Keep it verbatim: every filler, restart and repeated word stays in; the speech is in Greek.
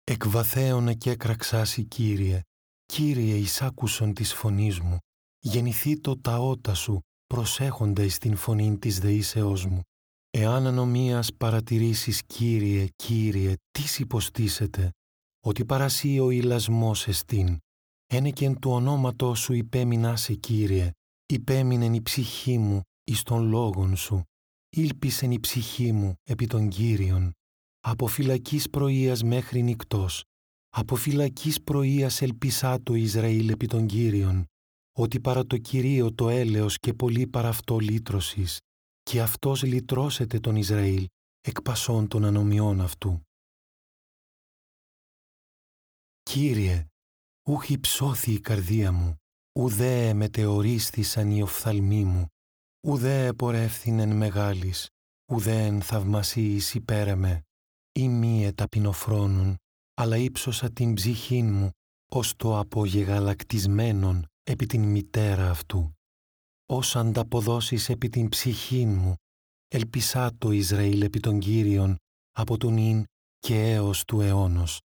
Εκ βαθέων εκέκραξάσι, Κύριε, Κύριε εισάκουσον της φωνής μου, γεννηθεί το ταότα σου, προσέχοντα εις την φωνήν της δεήσεώς μου. Εάν ανομίας παρατηρήσεις, Κύριε, Κύριε, τις υποστήσετε, ότι παρασύ ο ηλασμός εστίν. Ένεκεν του ονόματός σου υπέμεινάσαι, Κύριε, υπέμεινεν η ψυχή μου εις των λόγων σου, ήλπισεν η ψυχή μου επί των Κύριων. Από φυλακής πρωίας μέχρι νυκτός, από φυλακής πρωίας ελπισά το Ισραήλ επί των Κύριων, ότι παρά το Κυρίο το έλεος και πολύ παρά αυτό λύτρωσης, και αυτός λυτρώσεται τον Ισραήλ εκ πασών των ανομιών αυτού. Κύριε, ούχ υψώθη η καρδία μου, ουδέ μετεωρίστησαν οι οφθαλμοί μου, ουδέ επορεύθυνεν μεγάλης, ουδέ εν θαυμασίης υπέραμε, ή μη εταπεινοφρόνουν, αλλά ύψωσα την ψυχήν μου, ως το απογεγαλακτισμένον επί την μητέρα αυτού. Ως ανταποδώσεις επί την ψυχήν μου, ελπισά το Ισραήλ επί των Κύριων, από τον ίν και έως του αιώνος.